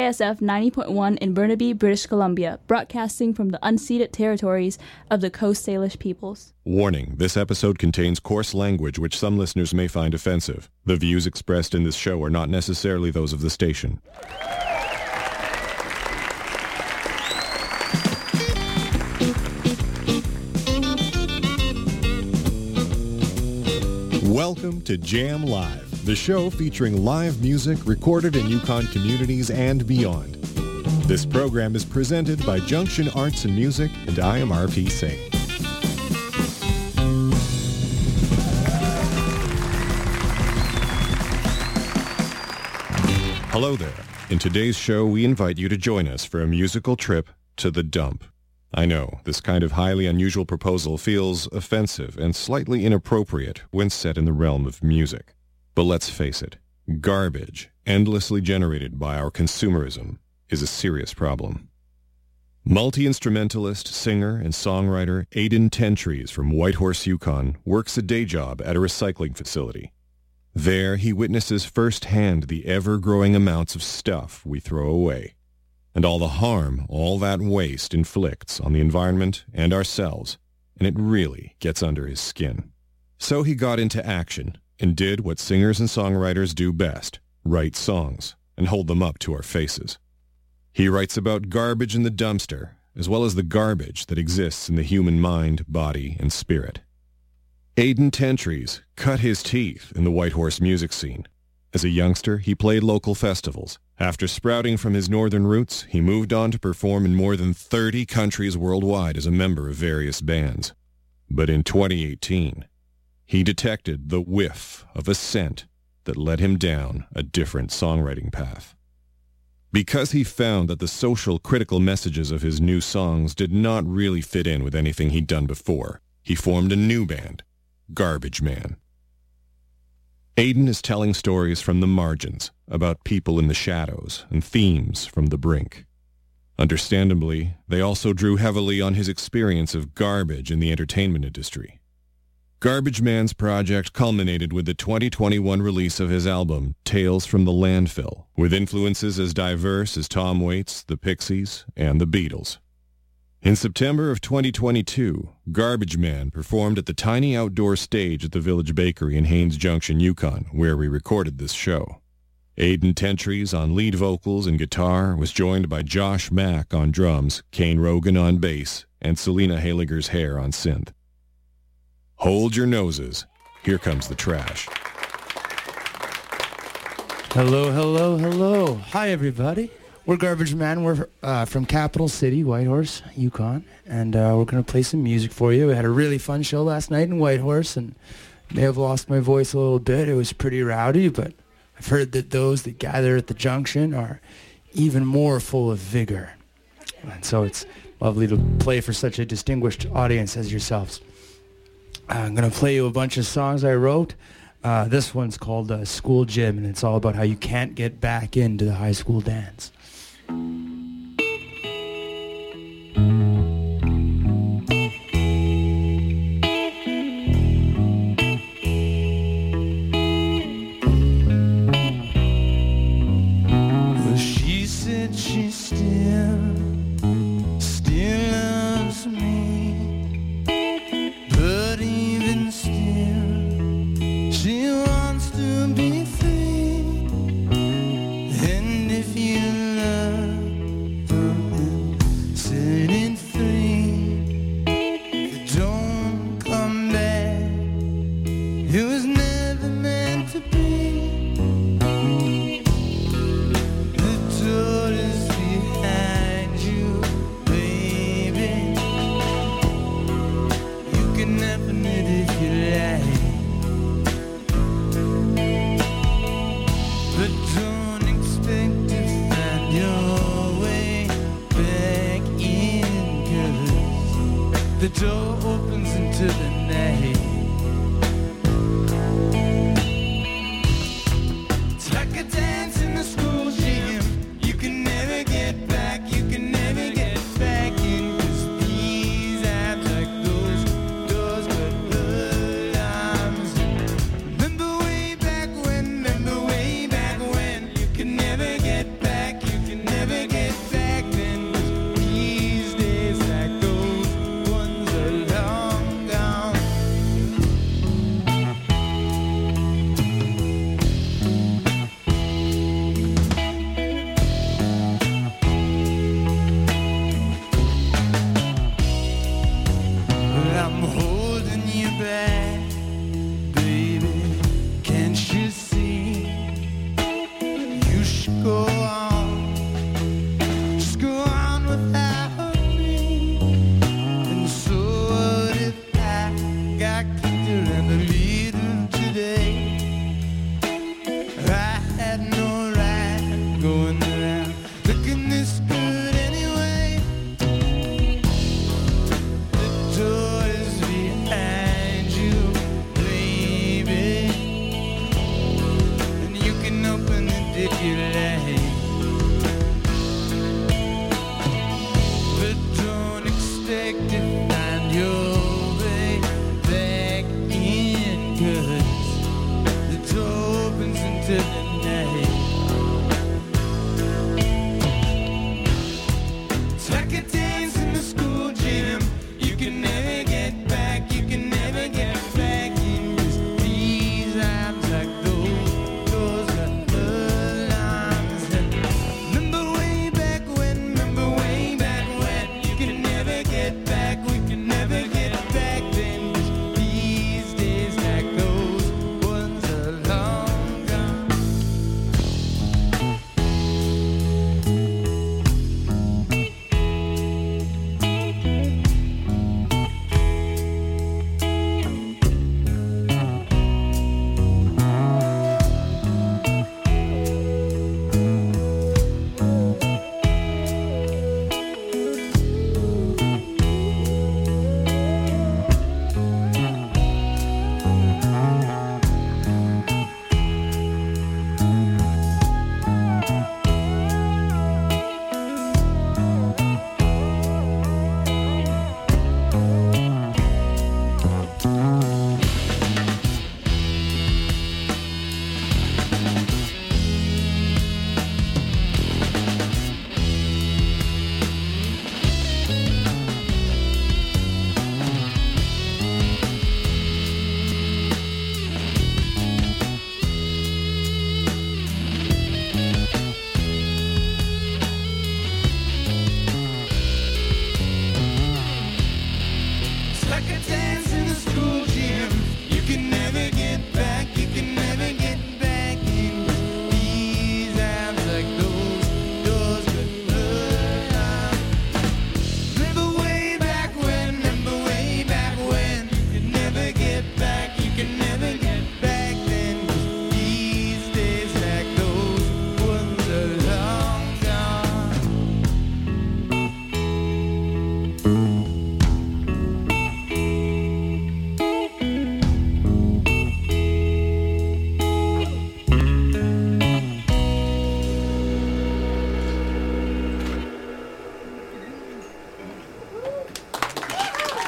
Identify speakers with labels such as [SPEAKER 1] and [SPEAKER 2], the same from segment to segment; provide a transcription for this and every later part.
[SPEAKER 1] KSF 90.1 in Burnaby, British Columbia, broadcasting from the unceded territories of the Coast Salish peoples.
[SPEAKER 2] Warning, this episode contains coarse language which some listeners may find offensive. The views expressed in this show are not necessarily those of the station. Welcome to Jam Live, the show featuring live music recorded in Yukon communities and beyond. This program is presented by Junction Arts and Music, and I am R.P. Singh. Hello there. In today's show, we invite you to join us for a musical trip to the dump. I know, this kind of highly unusual proposal feels offensive and slightly inappropriate when set in the realm of music. But let's face it, garbage, endlessly generated by our consumerism, is a serious problem. Multi-instrumentalist, singer, and songwriter Aidan Tentries from Whitehorse, Yukon, works a day job at a recycling facility. There, he witnesses firsthand the ever-growing amounts of stuff we throw away, and all the harm all that waste inflicts on the environment and ourselves, and it really gets under his skin. So he got into action and did what singers and songwriters do best, write songs and hold them up to our faces. He writes about garbage in the dumpster, as well as the garbage that exists in the human mind, body, and spirit. Aidan Tentries cut his teeth in the Whitehorse music scene. As a youngster, he played local festivals. After sprouting from his northern roots, he moved on to perform in more than 30 countries worldwide as a member of various bands. But in 2018, he detected the whiff of a scent that led him down a different songwriting path. Because he found that the social critical messages of his new songs did not really fit in with anything he'd done before, he formed a new band, Garbage Man. Aidan is telling stories from the margins about people in the shadows and themes from the brink. Understandably, they also drew heavily on his experience of garbage in the entertainment industry. Garbage Man's project culminated with the 2021 release of his album, Tales from the Landfill, with influences as diverse as Tom Waits, the Pixies, and the Beatles. In September of 2022, Garbage Man performed at the tiny outdoor stage at the Village Bakery in Haines Junction, Yukon, where we recorded this show. Aidan Tentries on lead vocals and guitar was joined by Josh Mack on drums, Kane Rogan on bass, and Selena Haliger's hair on synth. Hold your noses. Here comes the trash.
[SPEAKER 3] Hello, hello, hello. Hi, everybody. We're Garbage Man. We're from Capital City, Whitehorse, Yukon, and we're going to play some music for you. We had a really fun show last night in Whitehorse, and may have lost my voice a little bit. It was pretty rowdy, but I've heard that those that gather at the junction are even more full of vigor. And so it's lovely to play for such a distinguished audience as yourselves. I'm going to play you a bunch of songs I wrote. This one's called School Gym, and it's all about how you can't get back into the high school dance. Well, she said she still loves me, but even still she wants to be free. And if you love her, setting free, don't come back. It was never meant to be. The door is behind you, baby. You can open it if you like. But don't expect to find your way back in, 'cause the door opens into the night. It's like a dance in the school gym. You can never get back, you can never get back in, 'cause these abs like those doors but the alarms. Remember way back when, you can never get back, you can never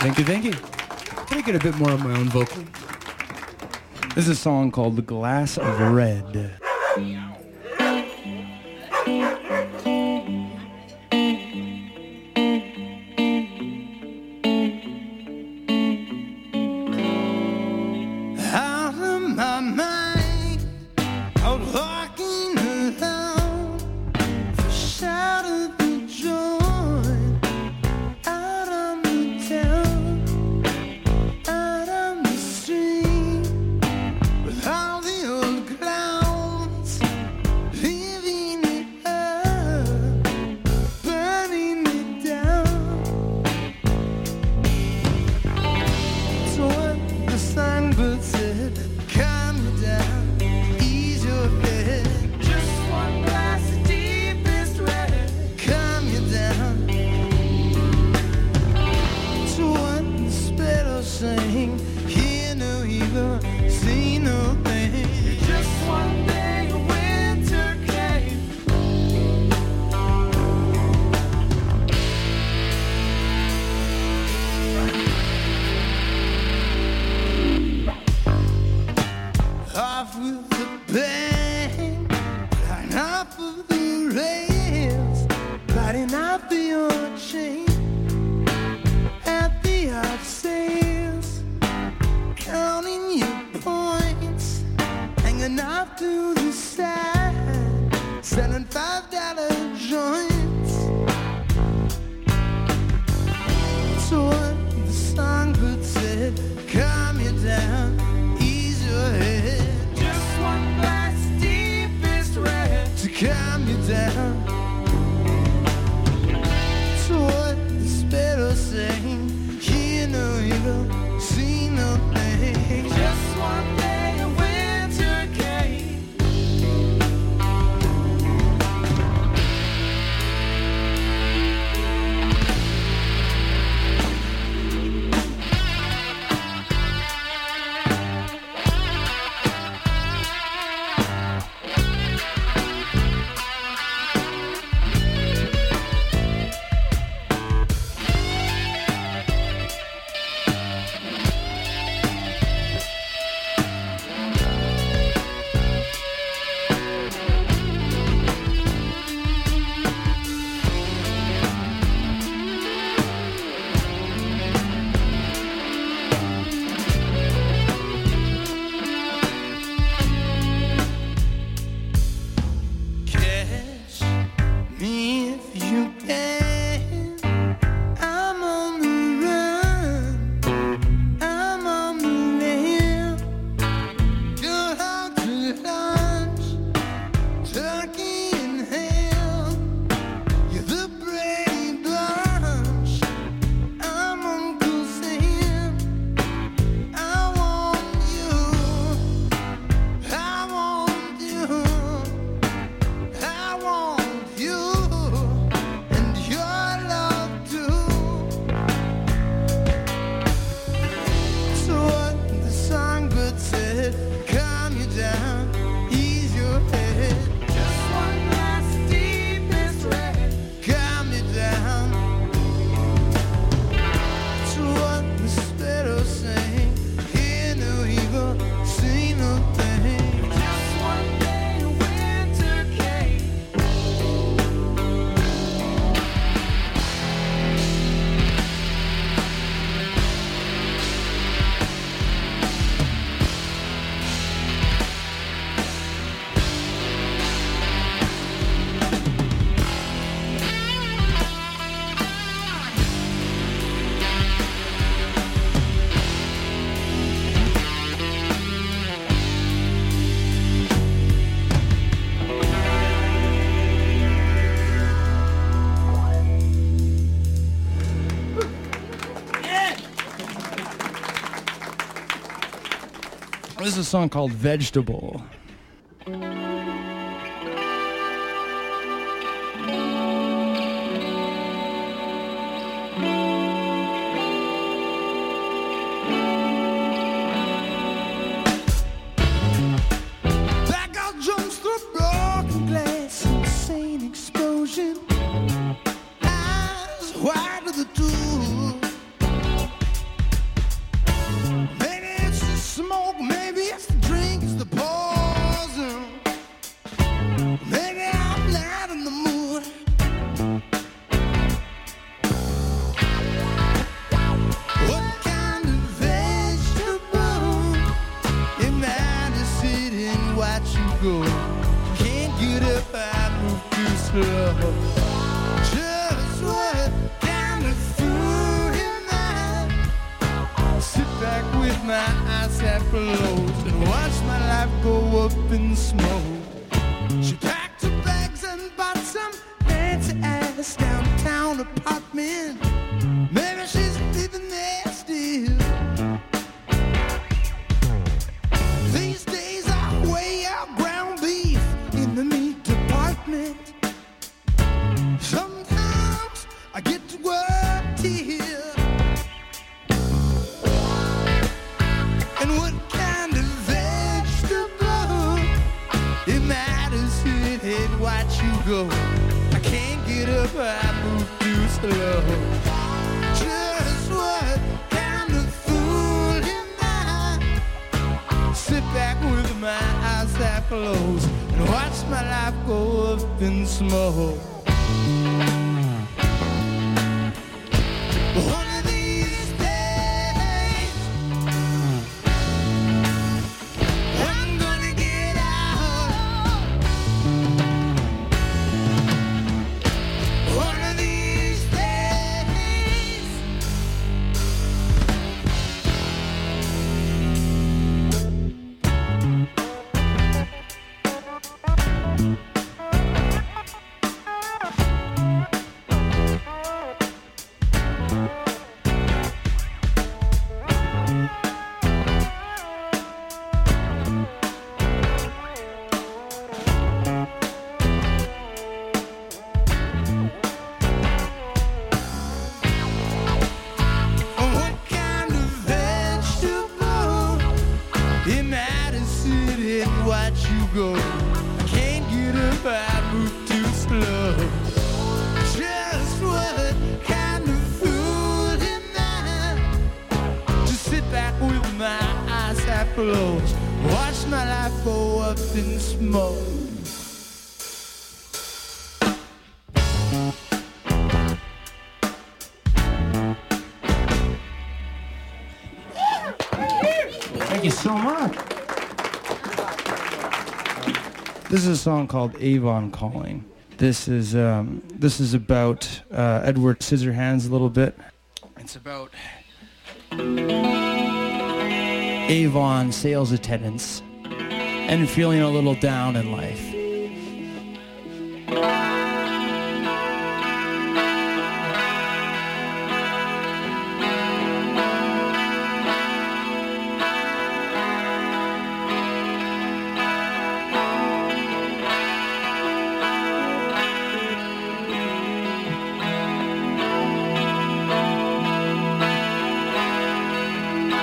[SPEAKER 3] Thank you, thank you. Can I get a bit more of my own vocal? This is a song called The Glass of Red. This is a song called Vegetable. go up in smoke. She packed her bags and bought some fancy ass downtown apartment. Maybe she's living there still. These days I weigh out ground beef in the meat department. Sometimes I get to work till. And what kind of vegetable? It matters who it hit, watch you go. I can't get up, I move too slow. Just what kind of fool am I? Sit back with my eyes half closed and watch my life go up in smoke. One of these days I'm gonna get out. One of these days. What kind of vegetable? It matters it and watch you go. I can't get up, I move too slow. Just what kind of fool am I? Just sit back with my eyes half closed, watch my life go up in smoke. Thank you so much. This is a song called Avon Calling. This is about Edward Scissorhands a little bit. It's about Avon sales attendants and feeling a little down in life.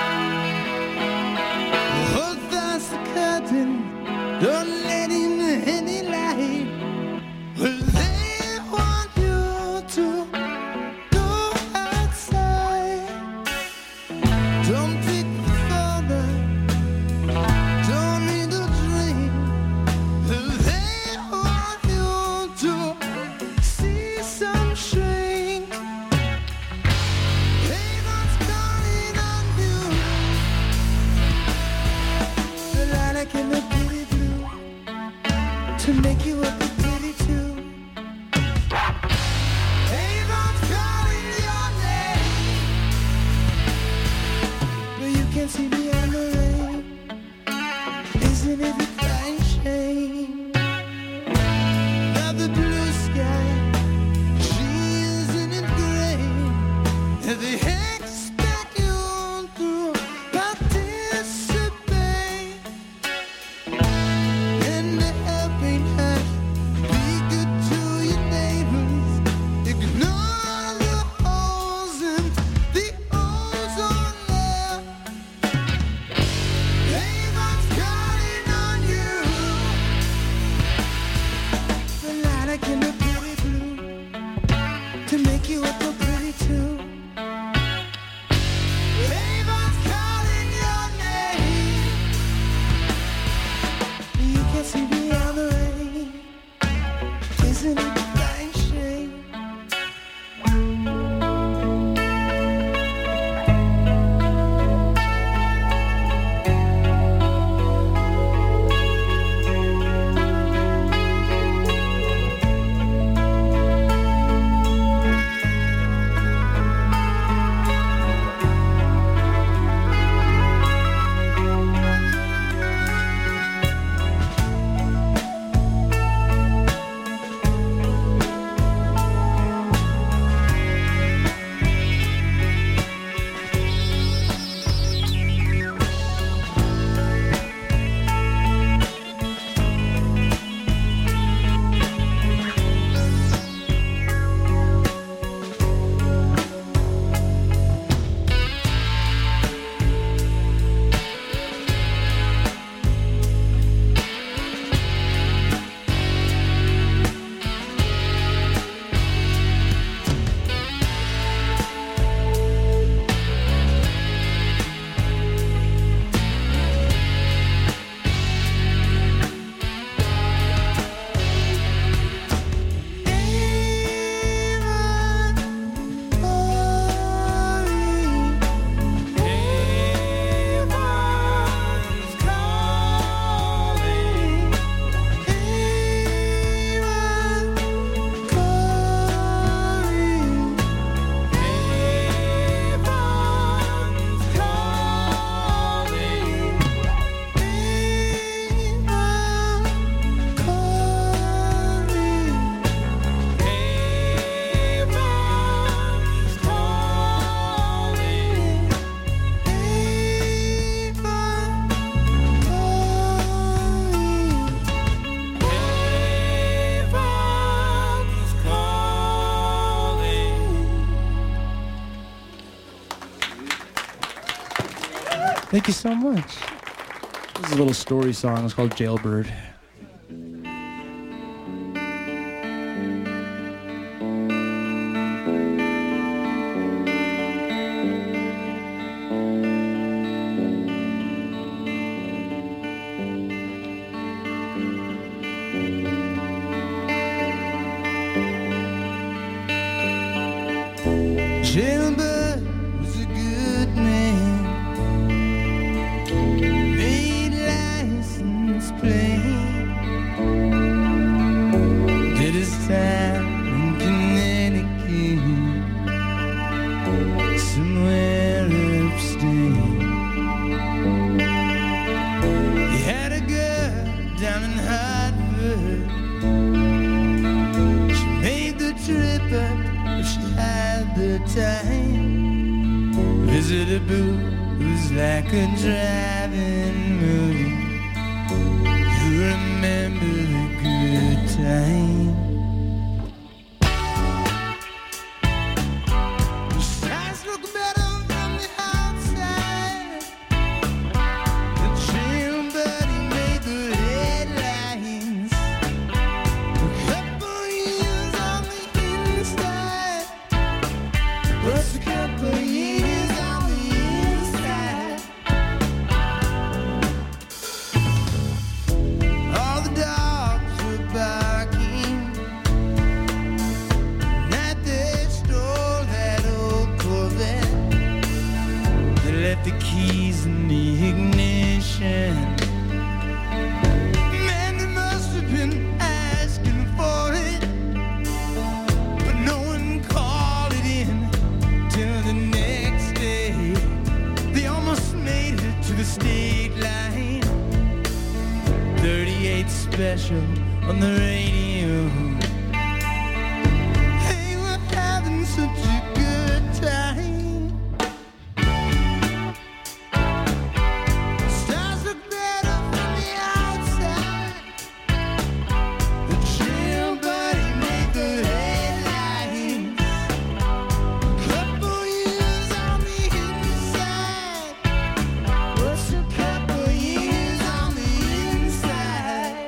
[SPEAKER 3] Hold fast the curtain, don't let in the Thank you so much. This is a little story song. It's called Jailbird.
[SPEAKER 4] Jailbird was a good man, made license plain, did his time in Connecticut, somewhere upstate. He had a girl down in Hartford, she made the trip up if she had the time. Visit a booth, it was like a driving movie. You remember the good time. The stars look better from the outside. The jailbird, he made the headlines. A couple years on the inside. What's a couple years on the inside? All the dogs were barking. Night they stole that old Corvette. They left the keys in the ignition. Man, they must have been asking for it, but no one called it in till the next day. They almost made it to the state line. 38 special on the radio. They were having such a good time. Stars look better from the outside. The jailbird, he made the headlines. Couple years on the inside. What's a couple years on the inside?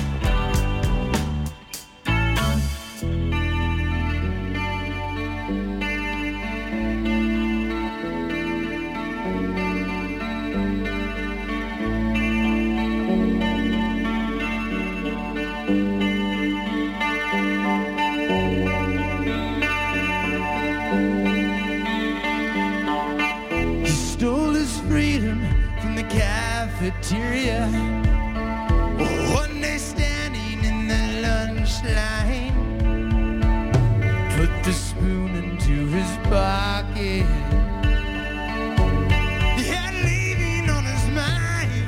[SPEAKER 4] He stole his freedom from the cafeteria. One day standing in the lunch line, put the spoon into his pocket. He had leaving on his mind.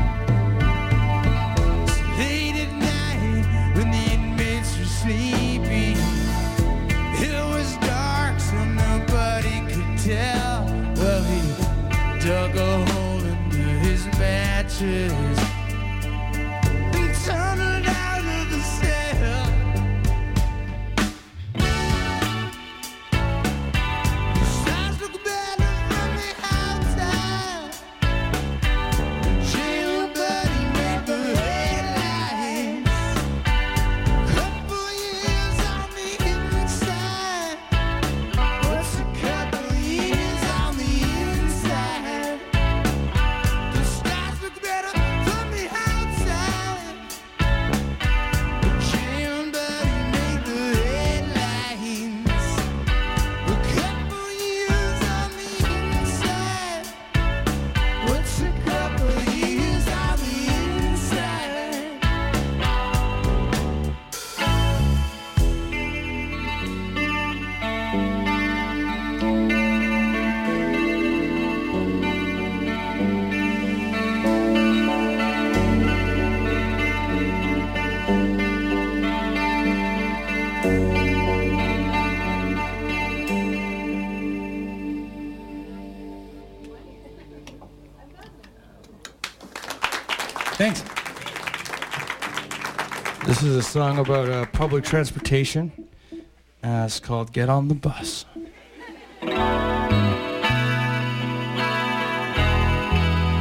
[SPEAKER 4] So late at night when the inmates were sleeping, it was dark so nobody could tell. Well, he dug a hole under his mattress and tunneled out of the cell. The stars look better from the outside. Jailbird, he made the headlines. Couple years on the inside. What's a couple years on the inside? The stars look better from the outside. Jailbird, he made the headlines. A couple years on the inside. What's a couple years on the inside?
[SPEAKER 3] Thanks. This is a song about public transportation. It's called Get on the Bus.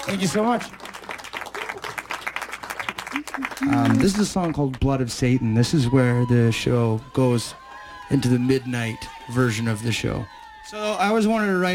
[SPEAKER 3] Thank you so much. This is a song called Blood of Satan. This is where the show goes into the midnight version of the show. So I always wanted to write